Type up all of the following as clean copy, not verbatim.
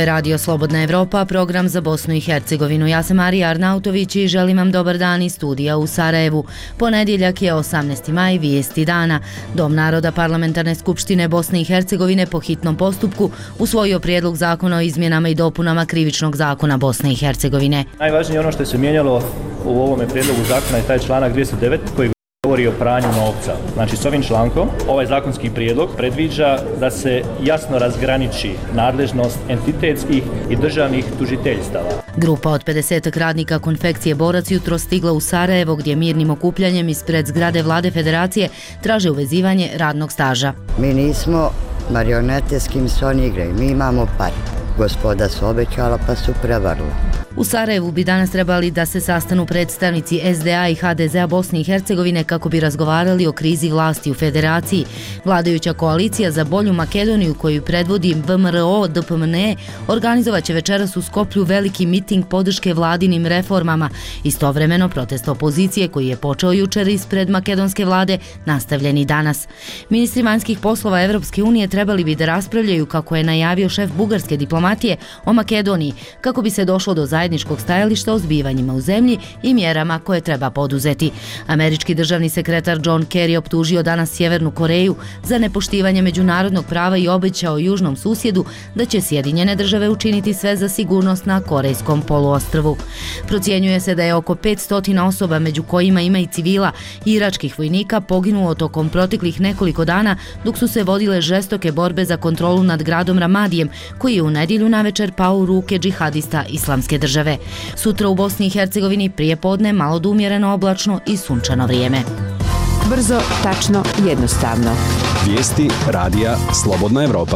Ovo je Radio Slobodna Evropa, program za Bosnu i Hercegovinu. Ja sam Marija Arnautović i želim vam dobar dan iz studija u Sarajevu. Ponedjeljak je 18. maj, vijesti dana. Dom naroda Parlamentarne skupštine Bosne i Hercegovine po hitnom postupku usvojio prijedlog zakona o izmjenama i dopunama Krivičnog zakona Bosne i Hercegovine. Najvažnije ono što se mijenjalo u ovome prijedlogu zakona je taj članak 209 koji govori o pranju novca. Znači, s ovim člankom ovaj zakonski prijedlog predviđa da se jasno razgraniči nadležnost entitetskih i državnih tužiteljstava. Grupa od 50 radnika konfekcije Borac jutro stigla u Sarajevo gdje mirnim okupljanjem ispred zgrade Vlade Federacije traže uvezivanje radnog staža. Mi nismo marionete s kim se oni igraju, mi imamo pare. Gospoda su obećala pa su prevarila. U Sarajevu bi danas trebali da se sastanu predstavnici SDA i HDZ-a Bosne i Hercegovine kako bi razgovarali o krizi vlasti u Federaciji. Vladajuća koalicija za bolju Makedoniju koju predvodi VMRO-DPMNE organizovat će večeras u Skoplju veliki miting podrške vladinim reformama. Istovremeno protest opozicije koji je počeo jučer ispred makedonske vlade nastavljen i danas. Ministri vanjskih poslova Evropske unije trebali bi da raspravljaju, kako je najavio šef bugarske diplomatije, o Makedoniji, kako bi se došlo do zajedničkog stajališta o zbivanjima u zemlji i mjerama koje treba poduzeti. Američki državni sekretar John Kerry optužio danas Sjevernu Koreju za nepoštivanje međunarodnog prava i obećao južnom susjedu da će Sjedinjene države učiniti sve za sigurnost na Korejskom poluostrvu. Procjenjuje se da je oko 500 osoba, među kojima ima i civila i iračkih vojnika, poginulo tokom proteklih nekoliko dana dok su se vodile žestoke borbe za kontrolu nad gradom Ramadijem, koji je u nedjelju navečer pao u ruke džihadista Islamske države. Sutra u Bosni i Hercegovini prije podne malo do umjereno oblačno i sunčano vrijeme. Brzo, tačno, jednostavno. Vijesti radija Slobodna Evropa.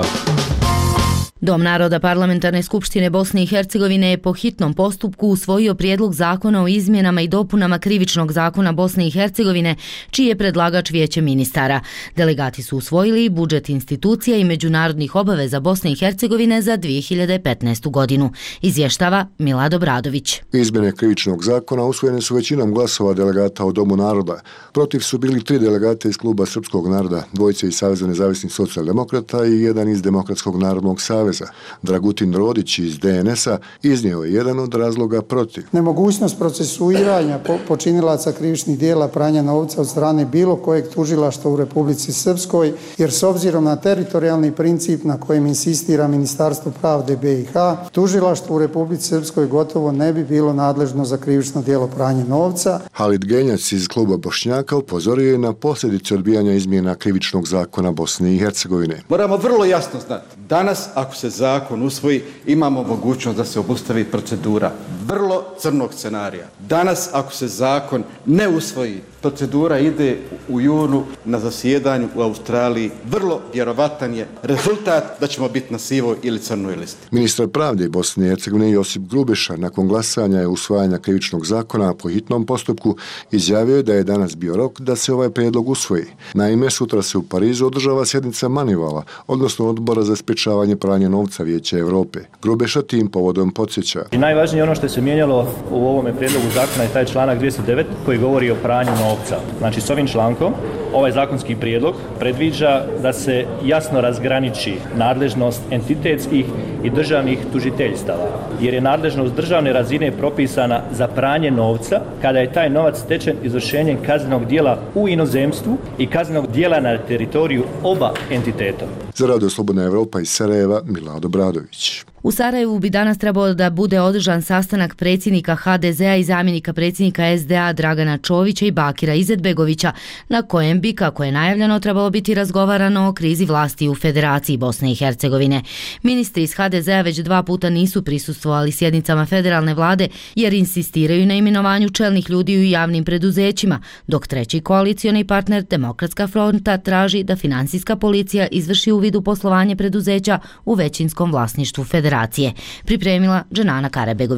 Dom naroda Parlamentarne skupštine Bosne i Hercegovine je po hitnom postupku usvojio prijedlog zakona o izmjenama i dopunama Krivičnog zakona Bosne i Hercegovine, čiji je predlagač Vijeće ministara. Delegati su usvojili budžet institucija i međunarodnih obaveza Bosne i Hercegovine za 2015. godinu. Izvještava Milad Obradović. Izmjene Krivičnog zakona usvojene su većinom glasova delegata u Domu naroda. Protiv su bili 3 delegata iz Kluba Srpskog naroda, 2 iz Saveza nezavisnih socijaldemokrata i 1 iz Demokratskog narodnog saveza. Dragutin Rodić iz DNS-a iznio je jedan od razloga protiv. Nemogućnost procesuiranja počinilaca krivičnih dijela pranja novca od strane bilo kojeg tužilaštva u Republici Srpskoj, jer s obzirom na teritorijalni princip na kojem insistira Ministarstvo pravde BiH, tužilaštvo u Republici Srpskoj gotovo ne bi bilo nadležno za krivično djelo pranja novca. Halid Genjac iz Kluba Bošnjaka upozorio je na posljedice odbijanja izmjena Krivičnog zakona Bosne i Hercegovine. Moramo vrlo jasno znati, danas ako se zakon usvoji, imamo mogućnost da se obustavi procedura vrlo crnog scenarija. Danas ako se zakon ne usvoji, procedura ide u junu na zasjedanju u Australiji. Vrlo vjerovatan je rezultat da ćemo biti na sivoj ili crnoj listi. Ministar pravde Bosne i Hercegovine Josip Grubeša nakon glasanja i usvajanja Krivičnog zakona po hitnom postupku izjavio je da je danas bio rok da se ovaj prijedlog usvoji. Naime, sutra se u Parizu održava sjednica Manivala, odnosno Odbora za sprječavanje pranja novca Vijeća Europe. Grubeša tim povodom podsjeća. I najvažnije ono što se mijenjalo u ovome prijedlogu zakona je taj članak 209 koji govori o pranju novca. Znači, s ovim člankom ovaj zakonski prijedlog predviđa da se jasno razgraniči nadležnost entitetskih i državnih tužiteljstava, jer je nadležnost državne razine propisana za pranje novca kada je taj novac stečen izvršenjem kaznenog djela u inozemstvu i kaznenog djela na teritoriju oba entiteta. Za Radio Slobodna Evropa iz Sarajeva, Milad Obradović. U Sarajevu bi danas trebao da bude održan sastanak predsjednika HDZ-a i zamjenika predsjednika SDA Dragana Čovića i Bakira Izetbegovića, na kojem bi, kako je najavljeno, trebalo biti razgovarano o krizi vlasti u Federaciji Bosne i Hercegovine. Ministri iz HDZ-a već 2 puta nisu prisustvovali sjednicama federalne vlade jer insistiraju na imenovanju čelnih ljudi u javnim preduzećima, dok treći koalicioni partner Demokratska fronta traži da finansijska policija izvrši uvid u poslovanje preduzeća u većinskom vlasništvu Federacije. Pripremila Dženana Karabegović.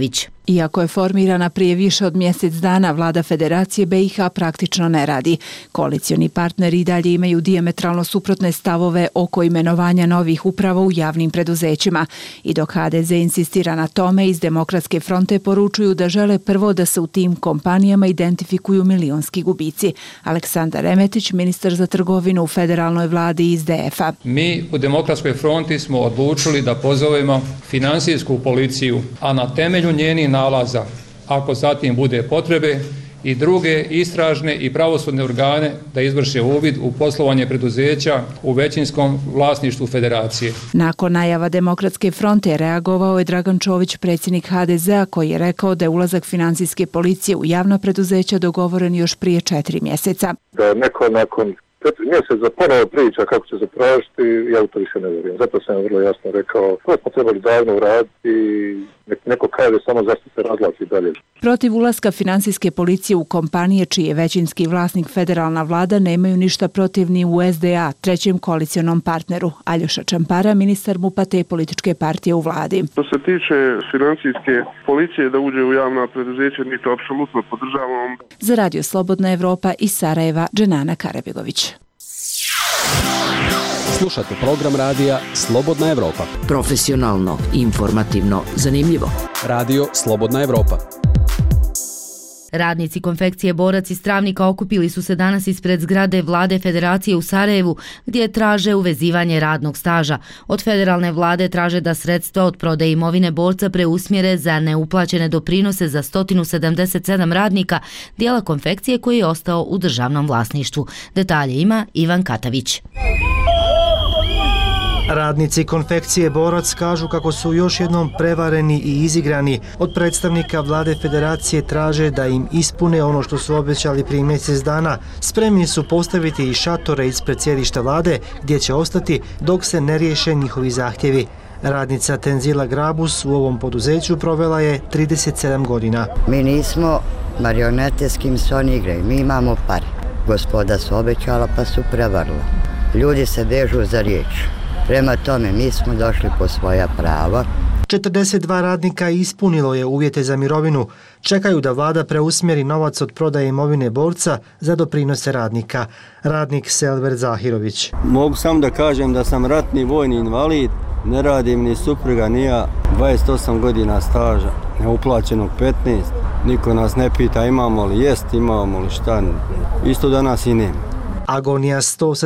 Iako je formirana prije više od mjesec dana, vlada Federacije BiH praktično ne radi. Koalicioni partneri i dalje imaju dijametralno suprotne stavove oko imenovanja novih uprava u javnim preduzećima. I dok HDZ insistira na tome, iz Demokratske fronte poručuju da žele prvo da se u tim kompanijama identifikuju milionski gubici. Aleksandar Remetić, ministar za trgovinu u federalnoj vladi iz DF-a. Mi u Demokratskoj fronti smo odlučili da pozovemo financijsku policiju, a na temelju njenih nalaza, ako zatim bude potrebe, i druge istražne i pravosudne organe da izvrše uvid u poslovanje preduzeća u većinskom vlasništvu Federacije. Nakon najava Demokratske fronte reagovao je Dragan Čović, predsjednik HDZ-a, koji je rekao da je ulazak financijske policije u javna preduzeća dogovoren još prije 4 mjeseca. Da neko nakon 4 mjeseca ponovo priča kako će zatražiti, ja u to više ne vjerujem. Zato sam vrlo jasno rekao, to smo trebali davno uraditi, neko kaže samo zašto se razvlači dalje. Protiv ulaska financijske policije u kompanije čiji je većinski vlasnik federalna vlada nemaju ništa protiv ni u SDA, trećem koalicionom partneru. Aljoša Čampara, ministar MUP-a te političke partije u vladi. Što se tiče financijske policije da uđe u javna preduzeća, mi to apsolutno podržavamo. Za Radio Slobodna Evropa iz Sarajeva, Dženana Karabegović. Slušate program radija Slobodna Evropa. Profesionalno, informativno, zanimljivo. Radio Slobodna Evropa. Radnici konfekcije Borac iz Travnika okupili su se danas ispred zgrade vlade Federacije u Sarajevu, gdje traže uvezivanje radnog staža. Od federalne vlade traže da sredstva od prodaje imovine borca preusmjere za neuplaćene doprinose za 177 radnika dijela konfekcije koji je ostao u državnom vlasništvu. Detalje ima Ivan Katavić. Radnici konfekcije Borac kažu kako su još jednom prevareni i izigrani. Od predstavnika vlade Federacije traže da im ispune ono što su obećali prije mjesec dana. Spremni su postaviti i šatore ispred sjedišta vlade gdje će ostati dok se ne riješe njihovi zahtjevi. Radnica Tenzila Grabus u ovom poduzeću provela je 37 godina. Mi nismo marionete s kim se oni igraju, mi imamo pare. Gospoda su obećala pa su prevarila. Ljudi se vežu za riječ. Prema tome, mi smo došli po svoja prava. 42 radnika ispunilo je uvjete za mirovinu. Čekaju da vlada preusmjeri novac od prodaje imovine borca za doprinose radnika. Radnik Selver Zahirović. Mogu samo da kažem da sam ratni vojni invalid, ne radim ni supruga, ni ja, 28 godina staža, neuplaćenog 15. Niko nas ne pita imamo li jest, imamo li šta, isto danas i nema. Agonija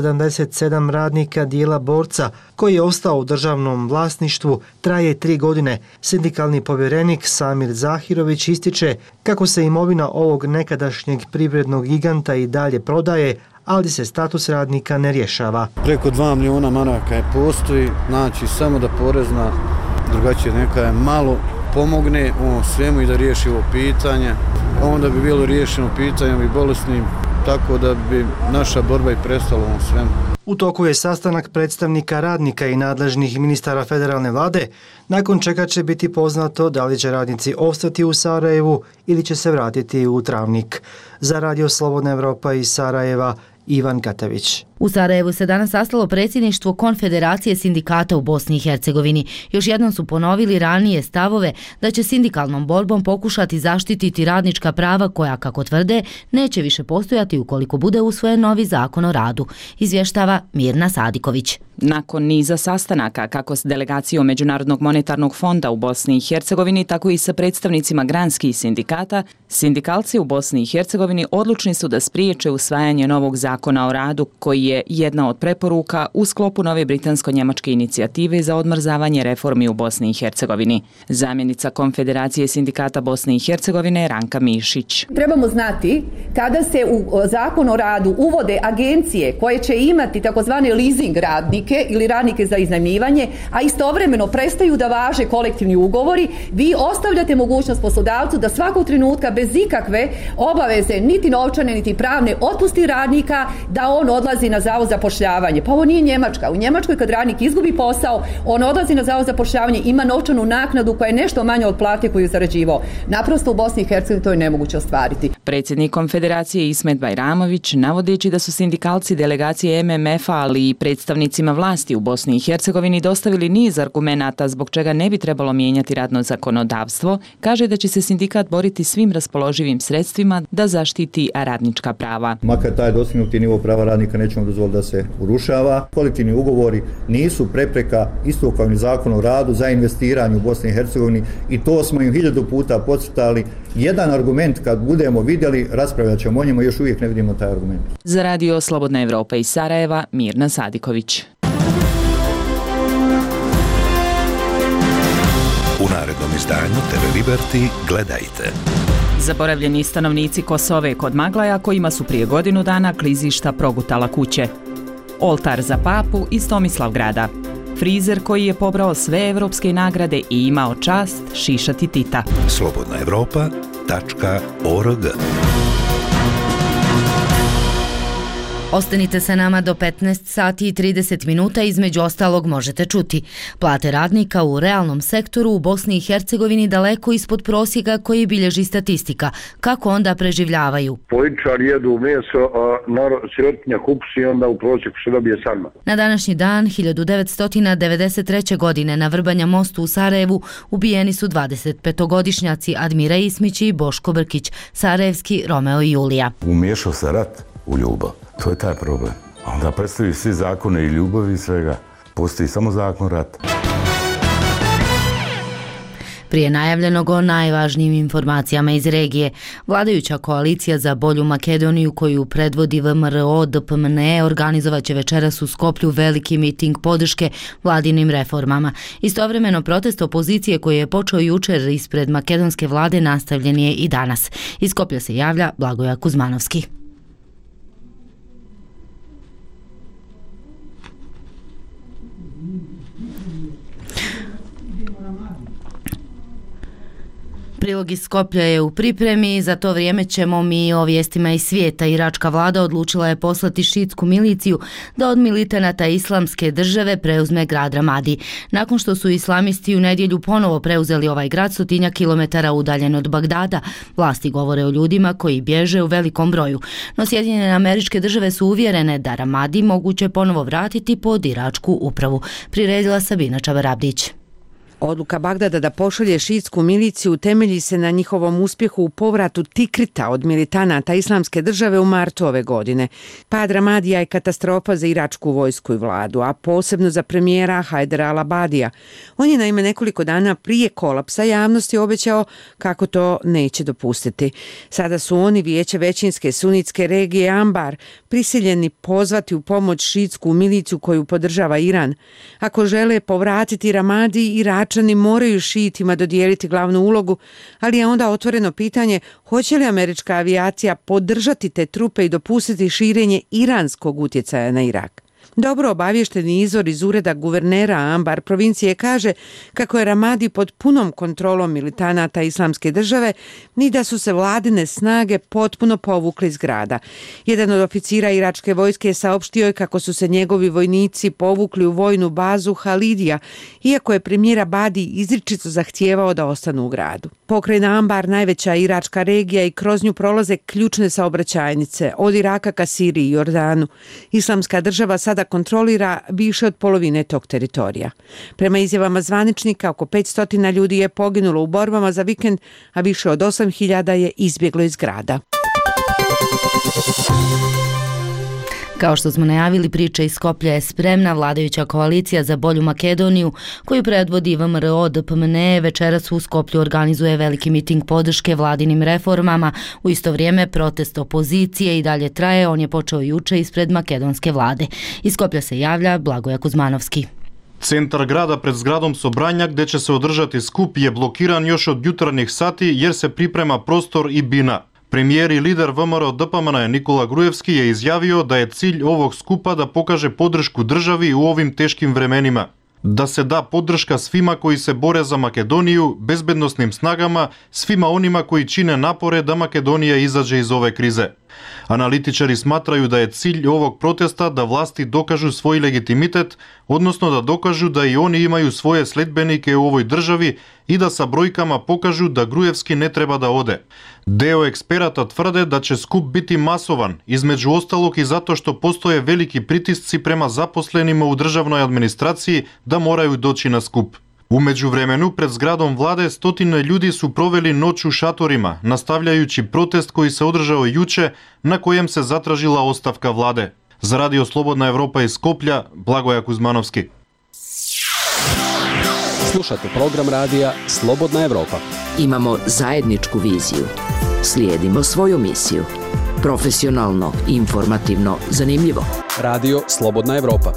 177 radnika dijela borca koji je ostao u državnom vlasništvu traje 3 godine. Sindikalni povjerenik Samir Zahirović ističe kako se imovina ovog nekadašnjeg privrednog giganta i dalje prodaje, ali se status radnika ne rješava. Preko 2 milijuna maraka je postoji, znači samo da porezna drugačije neka je malo pomogne u svemu i da riješi ovo pitanje. Onda bi bilo riješeno pitanje i bolesnim, tako da bi naša borba i prestala u svemu. U toku je sastanak predstavnika radnika i nadležnih ministara federalne vlade, nakon čega će biti poznato da li će radnici ostati u Sarajevu ili će se vratiti u Travnik. Za Radio Slobodna Evropa iz Sarajeva, Ivan Katavić. U Sarajevu se danas sastalo predsjedništvo Konfederacije sindikata u Bosni i Hercegovini. Još jednom su ponovili ranije stavove da će sindikalnom borbom pokušati zaštititi radnička prava koja, kako tvrde, neće više postojati ukoliko bude usvojen novi zakon o radu, izvještava Mirna Sadiković. Nakon niza sastanaka kako s delegacijom Međunarodnog monetarnog fonda u Bosni i Hercegovini, tako i sa predstavnicima granskih sindikata, sindikalci u Bosni i Hercegovini odlučni su da spriječe usvajanje novog zakona o radu koji je jedna od preporuka u sklopu nove britansko-njemačke inicijative za odmrzavanje reformi u Bosni i Hercegovini. Zamjenica Konfederacije sindikata Bosne i Hercegovine Ranka Mišić. Trebamo znati kada se u zakon o radu uvode agencije koje će imati takozvane leasing radnike ili radnike za iznajmljivanje, a istovremeno prestaju da važe kolektivni ugovori, vi ostavljate mogućnost poslodavcu da svakog trenutka bez ikakve obaveze, niti novčane, niti pravne, otpusti radnika radnika da on odlazi na zavod za zapošljavanje. Pa ovo nije Njemačka. U Njemačkoj kad radnik izgubi posao, on odlazi na zavod za zapošljavanje, ima novčanu naknadu koja je nešto manja od plate koju je zarađivao. Naprosto u Bosni i Hercegovini to je nemoguće ostvariti. Predsjednik Konfederacije Ismet Bajramović, navodeći da su sindikalci delegacije MMF-a, ali i predstavnicima vlasti u Bosni i Hercegovini dostavili niz argumenata zbog čega ne bi trebalo mijenjati radno zakonodavstvo, kaže da će se sindikat boriti svim raspoloživim sredstvima da zaštiti radnička prava. Makar taj dostignuti nivo prava radnika nećemo dozvoliti da se urušava. Kolektivni ugovori nisu prepreka, isto kao i Zakon o radu, za investiranje u Bosni i Hercegovini i to smo im 1000 puta podcrtali. Jedan argument kad budemo vidjeli, raspravljat ćemo o njemu, još uvijek ne vidimo taj argument. Za Radio Slobodna Evropa iz Sarajeva, Mirna Sadiković. U narednom izdanju TV Liberty gledajte. Zaboravljeni stanovnici Kosove kod Maglaja kojima su prije godinu dana klizišta progutala kuće. Oltar za papu iz Tomislavgrada. Frizer koji je pobrao sve evropske nagrade i imao čast šišati Tita. slobodnaevropa.org. Ostanite sa nama do 15 sati i 30 minuta, između ostalog možete čuti. Plate radnika u realnom sektoru u Bosni i Hercegovini daleko ispod prosjeka koji bilježi statistika. Kako onda preživljavaju? Političari jedu meso, a sirotinja kupsi i onda u prosjeku se dobije sarma. Na današnji dan 1993. godine na Vrbanja mostu u Sarajevu ubijeni su 25-godišnjaci Admira Ismić i Boško Brkić, sarajevski Romeo i Julija. Umiješao se rat u ljubav. To je taj problem. A onda predstavljaju svi zakone i ljubavi i svega. Postoji samo zakon rata. Prije najavljenog o najvažnijim informacijama iz regije, vladajuća koalicija za bolju Makedoniju koju predvodi VMRO DPMNE organizovat će večeras u Skoplju veliki miting podrške vladinim reformama. Istovremeno protest opozicije koji je počeo jučer ispred makedonske vlade nastavljen je i danas. Iz Skoplja se javlja Blagoja Kuzmanovski. Prilog iz Skoplja je u pripremi, za to vrijeme ćemo mi o vijestima iz svijeta. Iračka vlada odlučila je poslati šiitsku miliciju da od militanata Islamske države preuzme grad Ramadi. Nakon što su islamisti u nedjelju ponovo preuzeli ovaj grad 100 kilometara udaljen od Bagdada, vlasti govore o ljudima koji bježe u velikom broju. No Sjedinjene Američke Države su uvjerene da Ramadi moguće ponovo vratiti pod iračku upravu. Priredila Sabina Čabarabdić. Odluka Bagdada da pošalje šiitsku miliciju temelji se na njihovom uspjehu u povratu Tikrita od militanata Islamske države u martu ove godine. Pad Ramadija je katastrofa za iračku vojsku i vladu, a posebno za premijera Hajdara al-Abadija. On je naime nekoliko dana prije kolapsa javnosti obećao kako to neće dopustiti. Sada su oni, vijeće većinske sunitske regije Ambar, prisiljeni pozvati u pomoć šiitsku miliciju koju podržava Iran. Ako žele povratiti Ramadi, Iračani moraju šiitima dodijeliti glavnu ulogu, ali je onda otvoreno pitanje hoće li američka avijacija podržati te trupe i dopustiti širenje iranskog utjecaja na Irak. Dobro obavješteni izvor iz ureda guvernera Ambar provincije kaže kako je Ramadi pod punom kontrolom militanata Islamske države ni da su se vladine snage potpuno povukli iz grada. Jedan od oficira iračke vojske saopštio je kako su se njegovi vojnici povukli u vojnu bazu Halidija, iako je premijer Abadi izričito zahtijevao da ostanu u gradu. Pokrajina Ambar najveća iračka regija i kroz nju prolaze ključne saobraćajnice od Iraka ka Siriji i Jordanu. Islamska država sada kontrolira više od polovine tog teritorija. Prema izjavama zvaničnika, oko 500 ljudi je poginulo u borbama za vikend, a više od 8.000 je izbjeglo iz grada. Kao što smo najavili, priča iz Skoplja je spremna. Vladajuća koalicija za bolju Makedoniju, koju predvodi VMRO DPMNE, večeras u Skoplju organizuje veliki miting podrške vladinim reformama. U isto vrijeme protest opozicije i dalje traje, on je počeo juče ispred makedonske vlade. Iz Skoplja se javlja Blagoja Kuzmanovski. Centar grada pred zgradom Sobranja, gdje će se održati skup, je blokiran još od jutarnjih sati jer se priprema prostor i bina. Premijer i lider VMRO DPMNE Nikola Grujevski je izjavio da je cilj ovog skupa da pokaže podršku državi u ovim teškim vremenima. Da se da podrška svima koji se bore za Makedoniju, bezbednosnim snagama, svima onima koji čine napore da Makedonija izađe iz ove krize. Analitičari smatraju da je cilj ovog protesta da vlasti dokažu svoj legitimitet, odnosno da dokažu da i oni imaju svoje sledbenike u ovoj državi i da sa brojkama pokažu da Gruevski ne treba da ode. Deo eksperata tvrde da će skup biti masovan, između ostalog i zato što postoje veliki pritisci prema zaposlenima u državnoj administraciji da moraju doći na skup. U međuvremenu, pred zgradom vlade stotine ljudi su proveli noć u šatorima, nastavljajući protest koji se održao juče, na kojem se zatražila ostavka vlade. Za Radio Slobodna Evropa iz Skoplja, Blagoja Kuzmanovski. Slušate program radija Slobodna Evropa. Imamo zajedničku viziju. Slijedimo svoju misiju. Profesionalno, informativno, zanimljivo. Radio Slobodna Evropa.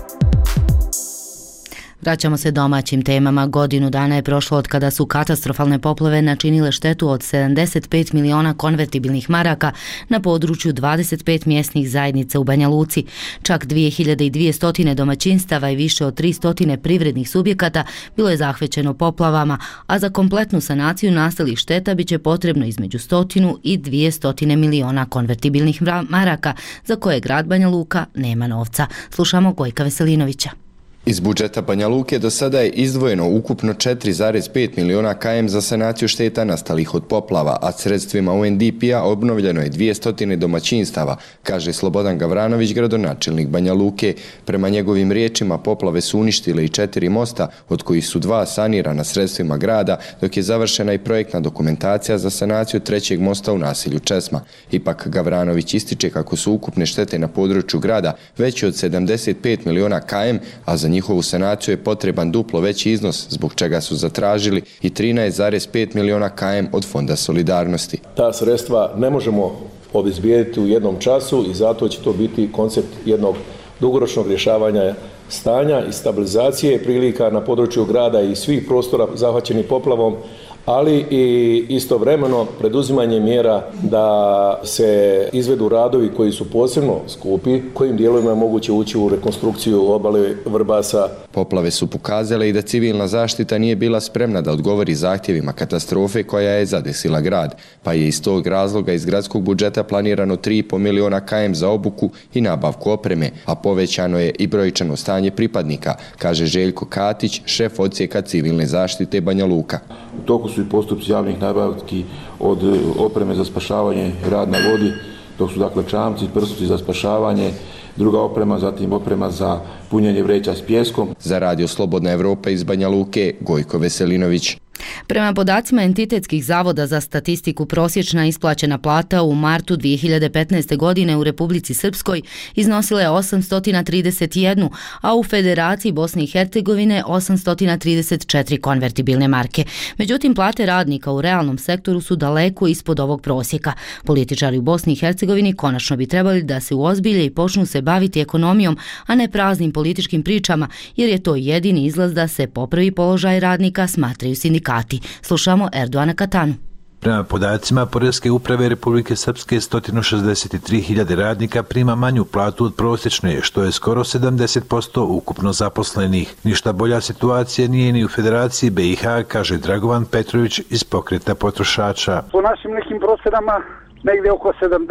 Vraćamo se domaćim temama. Godinu dana je prošlo od kada su katastrofalne poplave načinile štetu od 75 miliona konvertibilnih maraka na području 25 mjesnih zajednica u Banja Luci. Čak 2200 domaćinstava i više od 300 privrednih subjekata bilo je zahvaćeno poplavama, a za kompletnu sanaciju nastalih šteta biće potrebno između 100 i 200 miliona konvertibilnih maraka, za koje grad Banja Luka nema novca. Slušamo Gojka Veselinovića. Iz budžeta Banja Luke do sada je izdvojeno ukupno 4,5 miliona km za sanaciju šteta nastalih od poplava, a sredstvima UNDP-a obnovljeno je 200 domaćinstava, kaže Slobodan Gavranović, gradonačelnik Banja Luke. Prema njegovim riječima, poplave su uništile i 4 mosta, od kojih su 2 sanirana sredstvima grada, dok je završena i projektna dokumentacija za sanaciju 3. mosta u naselju Česma. Ipak Gavranović ističe kako su ukupne štete na području grada veće od 75 miliona km, a za njihovu sanaciju je potreban duplo veći iznos, zbog čega su zatražili i 13,5 miliona km od Fonda solidarnosti. Ta sredstva ne možemo obezbijediti u jednom času i zato će to biti koncept jednog dugoročnog rješavanja stanja i stabilizacije prilika na području grada i svih prostora zahvaćenih poplavom, ali i istovremeno preduzimanje mjera da se izvedu radovi koji su posebno skupi, kojim dijelovima je moguće ući u rekonstrukciju obale Vrbasa. Poplave su pokazale i da civilna zaštita nije bila spremna da odgovori zahtjevima katastrofe koja je zadesila grad, pa je iz tog razloga iz gradskog budžeta planirano 3,5 miliona km za obuku i nabavku opreme, a povećano je i brojčano stanje pripadnika, kaže Željko Katić, šef odsjeka civilne zaštite Banja Luka. U toku su i postupci javnih nabavki od opreme za spašavanje, rad na vodi, dok su dakle čamci, prsluci za spašavanje, druga oprema, zatim oprema za punjenje vreća s pijeskom. Za Radio Slobodna Evropa iz Banja Luke, Gojko Veselinović. Prema podacima entitetskih zavoda za statistiku, prosječna isplaćena plata u martu 2015. godine u Republici Srpskoj iznosila je 831, a u Federaciji Bosne i Hercegovine 834 konvertibilne marke. Međutim, plate radnika u realnom sektoru su daleko ispod ovog prosjeka. Političari u Bosni i Hercegovini konačno bi trebali da se uozbilje i počnu se baviti ekonomijom, a ne praznim političkim pričama, jer je to jedini izlaz da se popravi položaj radnika, smatraju sindikati. Slušamo Erdoana Katanu. Prema podacima Poreske uprave Republike Srpske, 163.000 radnika prima manju platu od prosječne, što je skoro 70% ukupno zaposlenih. Ništa bolja situacija nije ni u Federaciji BiH, kaže Dragovan Petrović iz Pokreta potrošača. Po našim nekim procjenama, negdje oko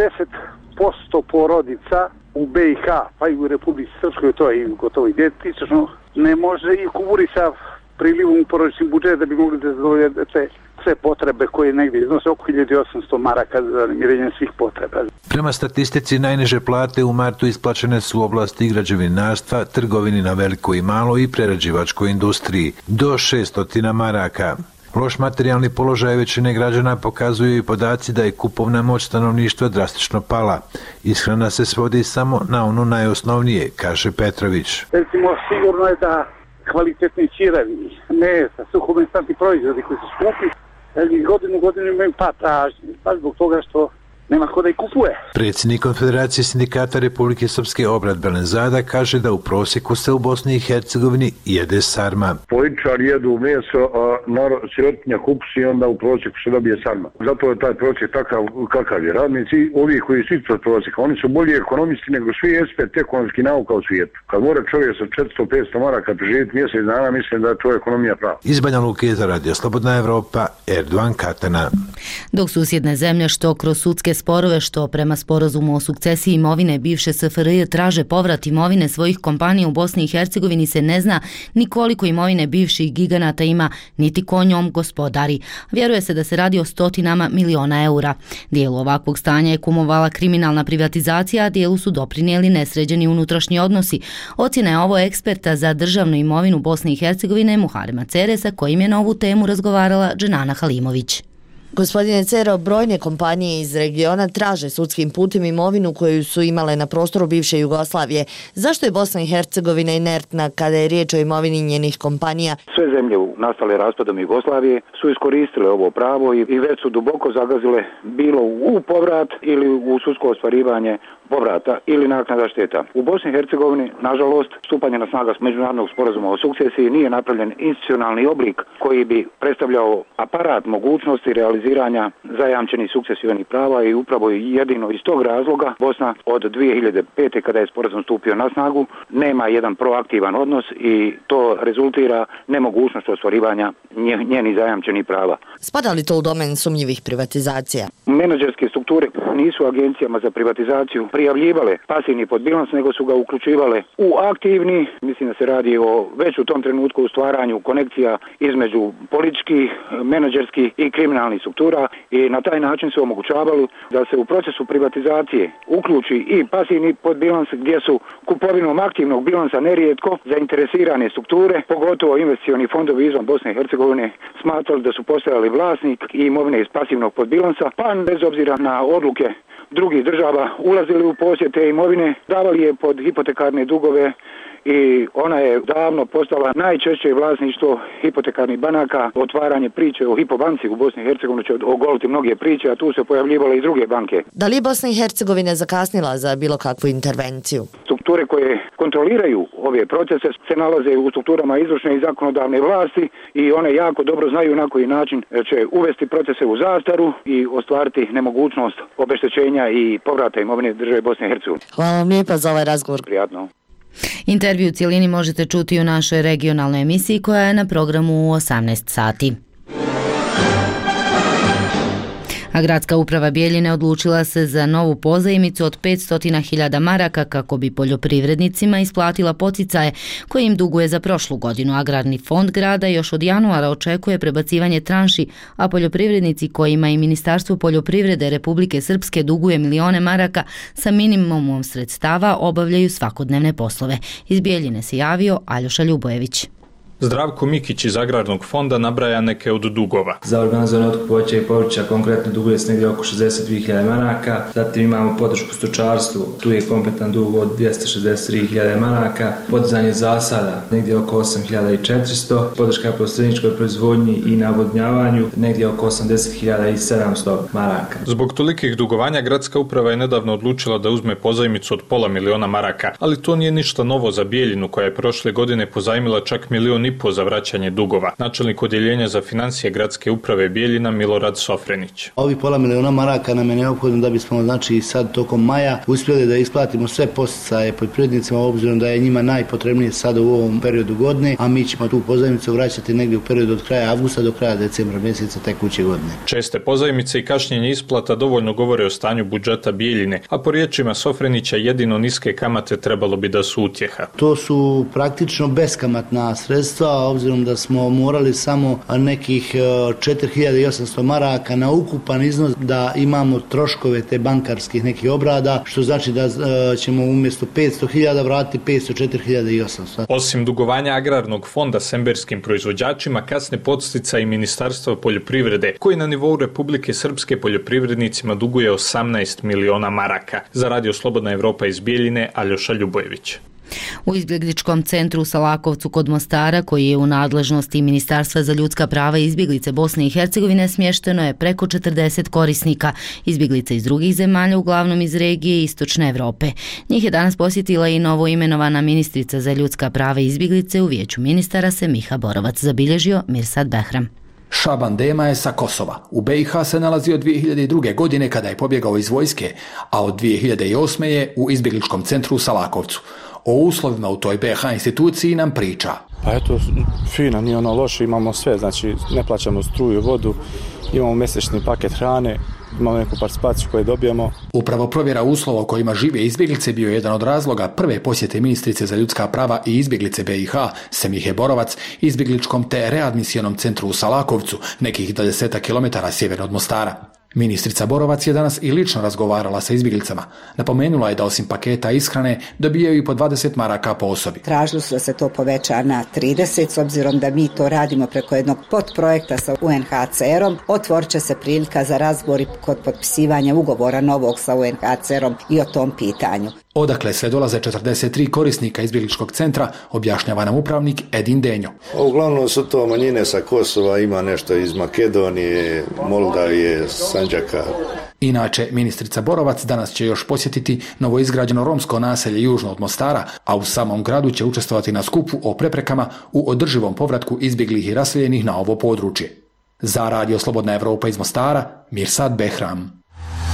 70% porodica u BiH, pa i u Republici Srpskoj, to je gotovo identično, ne može i kuburi sa prilivom u porodični budžet da bi mogli da zadovoljati sve potrebe koje negdje iznose oko 1800 maraka za namirenje svih potreba. Prema statistici, najniže plate u martu isplaćene su u oblasti građevinarstva, trgovini na veliko i malo i prerađivačkoj industriji, do 600 maraka. Loš materijalni položaj većine građana pokazuju i podaci da je kupovna moć stanovništva drastično pala. Ishrana se svodi samo na ono najosnovnije, kaže Petrović. Recimo, sigurno je da kvalitetni ćiravi, mesa, suhomesnati proizvodi koji su skupi, ali godinu imaju pad tražnje, pa zbog toga što nema ko da ih kupuje. Predsjednik Konfederacije sindikata Republike Srpske Obrad Belenzada kaže da u prosjeku se u Bosni i Hercegovini jede sarma. Političari jedu meso, a sirotinja kupsi i onda u prosjeku se dobije sarma. Zato je taj prosjek takav kakav je. Radnici, ovi koji su ispod prosjeka, oni su bolji ekonomisti nego svi ekspert ekonomski nauka u svijetu. Kad mora čovjek sa 400-500 maraka preživjeti mjesec dana, mislim da je to ekonomija prava. Iz Banja Luke za Radio Slobodna Evropa, Erdoan Katana. Dok susjedne zemlje što kroz sudske sporove što prema sporazumu o sukcesiji imovine bivše SFRJ traže povrat imovine svojih kompanija u Bosni i Hercegovini se ne zna ni koliko imovine bivših giganata ima, niti ko njom gospodari. Vjeruje se da se radi o stotinama miliona eura. Dijelu ovakvog stanja je kumovala kriminalna privatizacija, a dijelu su doprinijeli nesređeni unutrašnji odnosi. Ocjena je ovo eksperta za državnu imovinu Bosne i Hercegovine Muharema Ceresa, kojim je na ovu temu razgovarala Dženana Halimović. Gospodine Cero, brojne kompanije iz regiona traže sudskim putem imovinu koju su imale na prostoru bivše Jugoslavije. Zašto je Bosna i Hercegovina inertna kada je riječ o imovini njenih kompanija? Sve zemlje nastale raspadom Jugoslavije su iskoristile ovo pravo i već su duboko zagazile bilo u povrat ili u sudsko ostvarivanje povrata ili naknada šteta. U Bosni i Hercegovini, nažalost, stupanje na snagu međunarodnog sporazuma o sukcesiji nije napravljen institucionalni oblik koji bi predstavljao aparat mogućnosti realiziranja zajamčenih sukcesivnih prava i upravo jedino iz tog razloga Bosna od 2005. kada je sporazum stupio na snagu nema jedan proaktivan odnos i to rezultira nemogućnost ostvarivanja njenih zajamčenih prava. Spada li to u domen sumnjivih privatizacija? Menadžerske strukture nisu agencijama za privatizaciju prijavljivale pasivni podbilans, nego su ga uključivale u aktivni. Mislim da se radi o već u tom trenutku u stvaranju konekcija između političkih, menadžerskih i kriminalnih struktura i na taj način su omogućavali da se u procesu privatizacije uključi i pasivni podbilans gdje su kupovinom aktivnog bilansa nerijetko zainteresirane strukture, pogotovo investicioni fondovi izvan Bosne i Hercegovine, smatrali da su postojali vlasnik i imovine iz pasivnog podbilansa, pa bez obzira na odluke drugih država ulazili u posjed te imovine, davali je pod hipotekarne dugove i ona je davno postala najčešće vlasništvo hipotekarnih banaka. Otvaranje priče o Hipobanci u Bosni i Hercegovini će ogoliti mnoge priče, a tu se pojavljivale i druge banke. Da li je Bosna i Hercegovina zakasnila za bilo kakvu intervenciju? Strukture koje kontroliraju ove procese se nalaze u strukturama izvršne i zakonodavne vlasti i one jako dobro znaju na koji način će uvesti procese u zastaru i ostvariti nemogućnost obeštećenja i povrata imovine države Bosne i Hercegovine. Hvala vam lijepa za ovaj razgovor. Prijatno. Intervju u cijelini možete čuti u našoj regionalnoj emisiji koja je na programu u 18 sati. A gradska uprava Bijeljine odlučila se za novu pozajmicu od 500.000 maraka kako bi poljoprivrednicima isplatila poticaje koje im duguje za prošlu godinu. Agrarni fond grada još od januara očekuje prebacivanje tranši, a poljoprivrednici kojima i Ministarstvo poljoprivrede Republike Srpske duguje milione maraka sa minimumom sredstava obavljaju svakodnevne poslove. Iz Bijeljine se javio Aljoša Ljubojević. Zdravko Mikić iz Agrarnog fonda nabraja neke od dugova. Za organizovane otkup voća i povrća konkretno duguje se negdje oko 62.000 maraka, zatim imamo podršku stočarstvu, tu je kompletan dug od 263.000 maraka, podizanje zasada negdje oko 8.400, podrška posredničkoj proizvodnji i navodnjavanju negdje oko 80.700 maraka. Zbog tolikih dugovanja gradska uprava je nedavno odlučila da uzme pozajmicu od $500.000 maraka, ali to nije ništa novo za Bijeljinu koja je prošle godine pozajmila čak 1,5 milijuna za vraćanje dugova. Načelnik odjeljenja za financije gradske uprave Bijeljina Milorad Sofrenić. Ovi $500 milijuna maraka nam je neophodno da bismo sad tokom maja uspjeli da isplatimo sve posticaje poljoprivrednicima obzirom da je njima najpotrebnije sad u ovom periodu godine, a mi ćemo tu pozajmicu vraćati negdje u periodu od kraja avgusta do kraja decembra mjeseca tekuće godine. Česte pozajmice i kašnjenje isplata dovoljno govore o stanju budžeta Bijeljine, a po riječima Sofrenića jedino niske kamate trebalo bi da su utjeha. To su praktično beskamatna sredstva, obzirom da smo morali samo nekih 4.800 maraka na ukupan iznos da imamo troškove te bankarskih nekih obrada, što znači da ćemo umjesto 500.000 vratiti 504.800. Osim dugovanja Agrarnog fonda semberskim proizvođačima, kasne podsticaji Ministarstva poljoprivrede, koji na nivou Republike Srpske poljoprivrednicima duguje 18 miliona maraka. Za Radio Slobodna Evropa iz Bijeljine, Aljoša Ljubojević. U izbjegličkom centru u Salakovcu kod Mostara, koji je u nadležnosti Ministarstva za ljudska prava i izbjeglice Bosne i Hercegovine, smješteno je preko 40 korisnika, izbjeglica iz drugih zemalja, uglavnom iz regije Istočne Evrope. Njih je danas posjetila i novo imenovana ministrica za ljudska prava i izbjeglice u Vijeću ministara Semiha Borovac, zabilježio Mirsad Behram. Šaban Dema je sa Kosova. U BiH se nalazi od 2002. godine kada je pobjegao iz vojske, a od 2008. je u izbjegličkom centru u Salakovcu. O uslovima u toj BiH instituciji nam priča. Pa eto, fina, nije ono loše, imamo sve, znači ne plaćamo struju, vodu, imamo mjesečni paket hrane, imamo neku participaciju koju dobijemo. Upravo provjera uslova u kojima žive izbjeglice bio je jedan od razloga prve posjete ministrice za ljudska prava i izbjeglice BiH Semihe Borovac izbjegličkom te readmisijonom centru u Salakovcu, nekih 20 km sjeverno od Mostara. Ministrica Borovac je danas i lično razgovarala sa izbjeglicama. Napomenula je da osim paketa ishrane dobijaju i po 20 maraka po osobi. Tražili su da se to poveća na 30, s obzirom da mi to radimo preko jednog podprojekta sa UNHCR-om. Otvorit će se prilika za razgovor kod potpisivanja ugovora novog sa UNHCR-om i o tom pitanju. Odakle sve dolaze 43 korisnika izbjegličkog centra, objašnjava nam upravnik Edin Denjo. Uglavnom su to manjine sa Kosova, ima nešto iz Makedonije, Moldavije, Sandžaka. Inače, ministrica Borovac danas će još posjetiti novoizgrađeno romsko naselje južno od Mostara, a u samom gradu će učestvovati na skupu o preprekama u održivom povratku izbjeglih i raseljenih na ovo područje. Za Radio Slobodna Evropa iz Mostara, Mirsad Behram.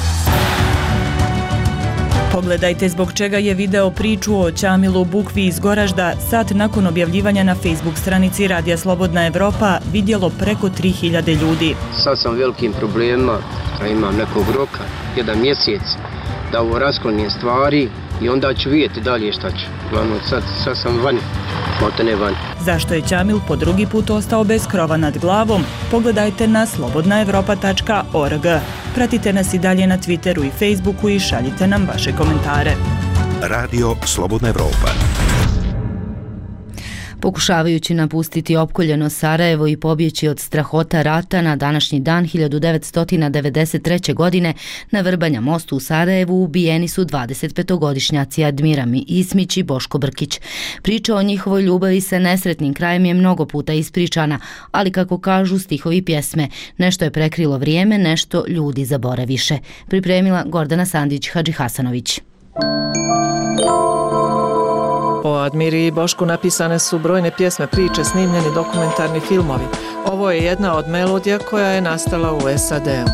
Pogledajte zbog čega je video priču o Ćamilu Bukvi iz Goražda sat nakon objavljivanja na Facebook stranici Radija Slobodna Evropa vidjelo preko 3000 ljudi. Sad sam velikim problemima, a imam nekog roka, 1 mjesec, da ovo rasklonim stvari i onda ću vidjeti dalje šta ću. Glavno, sad sam vani, ne vani. Zašto je Ćamil po drugi put ostao bez krova nad glavom? Pogledajte na slobodnaevropa.org. Pratite nas i dalje na Twitteru i Facebooku i šaljite nam vaše komentare. Radio Slobodna Evropa. Pokušavajući napustiti opkoljeno Sarajevo i pobjeći od strahota rata na današnji dan 1993. godine na Vrbanja mostu u Sarajevu ubijeni su 25-godišnjaci Admira Ismić i Boško Brkić. Priča o njihovoj ljubavi sa nesretnim krajem je mnogo puta ispričana, ali kako kažu stihovi pjesme, nešto je prekrilo vrijeme, nešto ljudi zaboraviše. Pripremila Gordana Sandić-Hadžihasanović. O Admiri i Bošku napisane su brojne pjesme, priče, snimljeni dokumentarni filmovi. Ovo je jedna od melodija koja je nastala u SAD-u.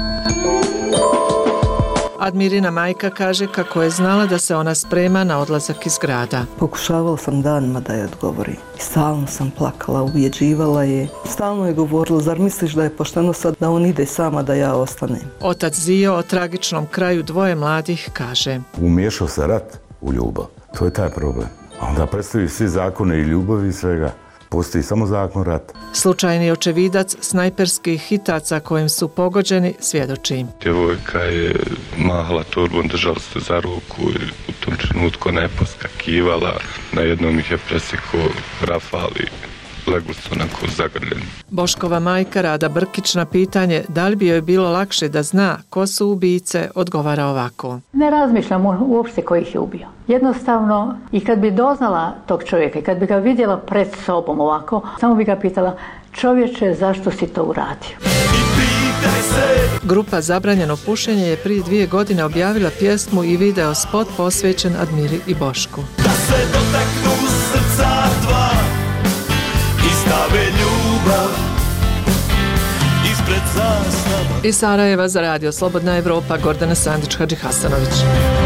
Admirina majka kaže kako je znala da se ona sprema na odlazak iz grada. Pokušavala sam danima da je odgovori. Stalno sam plakala, ubjeđivala je. Stalno je govorila, zar misliš da je pošteno sad da on ide sama, da ja ostanem? Otac Zio o tragičnom kraju dvoje mladih kaže: umiješao se rat u ljubav. To je taj problem. A onda predstavljaju svi zakone i ljubavi i svega. Postoji samo zakon rata. Slučajni očevidac snajperskih hitaca kojim su pogođeni svjedoči. Djevojka je mahala torbom, držala se za ruku i u tom trenutku ne poskakivala. Na jednom ih je presekao rafal i legli su onako zagrljeni. Boškova majka Rada Brkić na pitanje da li bi joj bilo lakše da zna ko su ubijice odgovara ovako: ne razmišljam uopšte ko ih je ubio. Jednostavno, i kad bi doznala tog čovjeka i kad bi ga vidjela pred sobom ovako, samo bi ga pitala: čovječe, zašto si to uradio? Grupa Zabranjeno pušenje je prije 2 godine objavila pjesmu i video spot posvećen Admiri i Bošku. Da se dotaknu srca dva i stave ljubav ispred zastava. Iz Sarajeva za Radio Slobodna Evropa, Gordana Sandić-Hadžihasanović.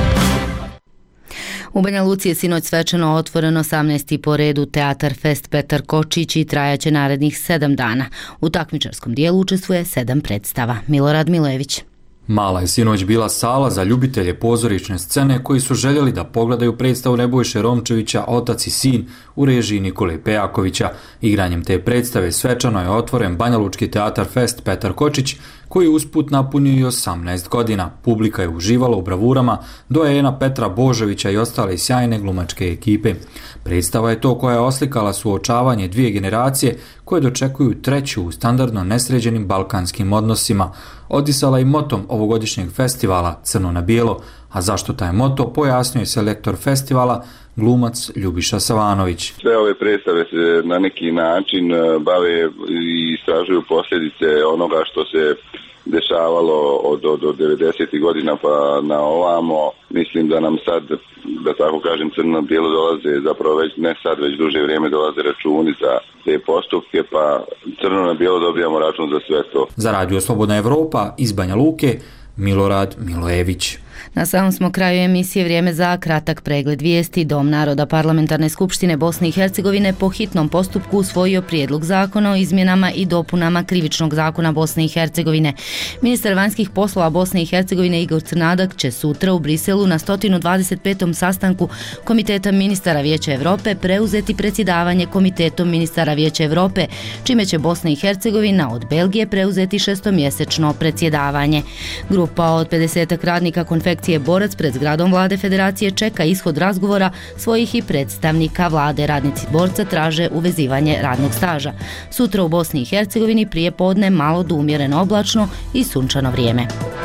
U Banja Luci je sinoć svečano otvoren 18. po redu Teatar Fest Petar Kočić i trajaće narednih 7 dana. U takmičarskom dijelu učestvuje 7 predstava. Milorad Milojević. Mala je sinoć bila sala za ljubitelje pozorišne scene koji su željeli da pogledaju predstavu Nebojše Romčevića Otac i sin u režiji Nikole Pejakovića. Igranjem te predstave svečano je otvoren Banjalučki teatar Fest Petar Kočić koji usput napunio i 18 godina. Publika je uživala u bravurama doajena Petra Božovića i ostale sjajne glumačke ekipe. Predstava je to koja je oslikala suočavanje 2 generacije koje dočekuju treću u standardno nesređenim balkanskim odnosima. Odisala i motom ovogodišnjeg festivala Crno na bijelo, a zašto taj moto pojasnio je selektor festivala glumac Ljubiša Savanović. Sve ove predstave se na neki način bave i istražuju posljedice onoga što se dešavalo od 90. godina pa na ovamo. Mislim da nam sad, da tako kažem, crno na bijelo dolaze, zapravo već ne sad, već duže vrijeme dolaze računi za te postupke, pa crno na bijelo dobijamo račun za sve to. Za Radio Slobodna Evropa iz Banja Luke, Milorad Milojević. Na samom smo kraju emisije, vrijeme za kratak pregled vijesti. Dom naroda Parlamentarne skupštine Bosne i Hercegovine po hitnom postupku usvojio prijedlog zakona o izmjenama i dopunama Krivičnog zakona Bosne i Hercegovine. Ministar vanjskih poslova Bosne i Hercegovine Igor Crnadak će sutra u Briselu na 125. sastanku Komiteta ministara Vijeća Europe preuzeti predsjedavanje Komitetom ministara Vijeća Europe, čime će Bosna i Hercegovina od Belgije preuzeti šestomjesečno predsjedavanje. Grupa od 50 radnika konfekcije Borac pred zgradom vlade Federacije čeka ishod razgovora svojih i predstavnika vlade. Radnici Borca traže uvezivanje radnog staža. Sutra u Bosni i Hercegovini prije podne malo do umjereno oblačno i sunčano vrijeme.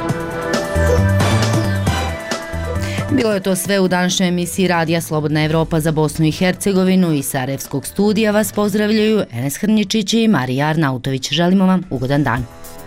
Bilo je to sve u današnjoj emisiji Radija Slobodna Evropa za Bosnu i Hercegovinu. Iz Sarajevskog studija vas pozdravljaju Enes Hrnjičić i Marija Arnautović. Želimo vam ugodan dan.